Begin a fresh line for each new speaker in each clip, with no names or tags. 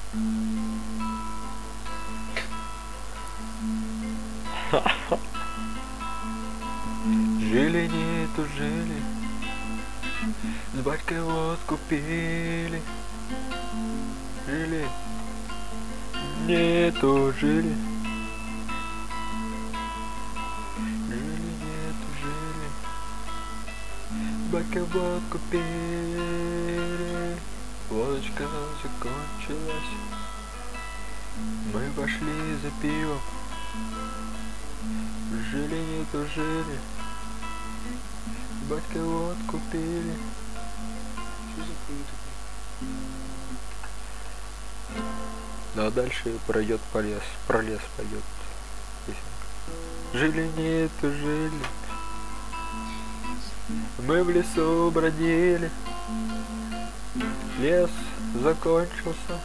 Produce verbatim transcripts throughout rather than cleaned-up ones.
Жили нету, жили, с батькой водку пили. Жили, нету, жили. Жили, нету, жили, с батькой водку пили. Водочка закончилась, мы пошли за пивом. Жили, нету, жили, с батькой водку пили.
Что за хуйня такая?
Ну а дальше пройдет по лес, про лес пойдет песенка. Жили, нету, жили, мы в лесу бродили, лес закончился.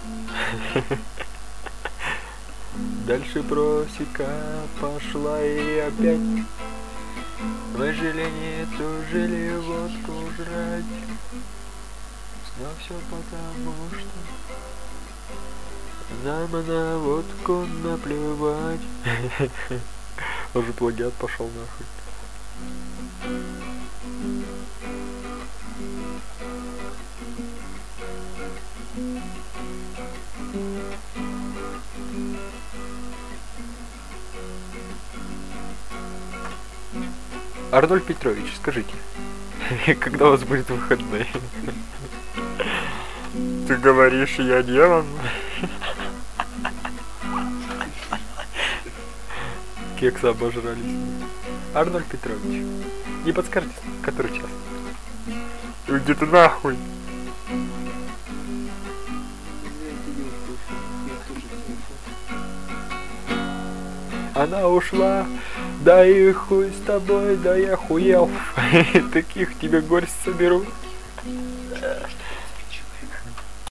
Дальше просека пошла и опять. Мы жили, нету, жили, водку жрать. Но все потому, что нам на водку наплевать. Уже плагиат пошел нахуй. Арнольд Петрович, скажите, когда у вас будет выходные? Ты говоришь, я демон? Кексы обожрались. Арнольд Петрович, не подскажете, который час? Иди ты нахуй! Она ушла, да и хуй с тобой, да я хуел. Таких тебе горсть соберу.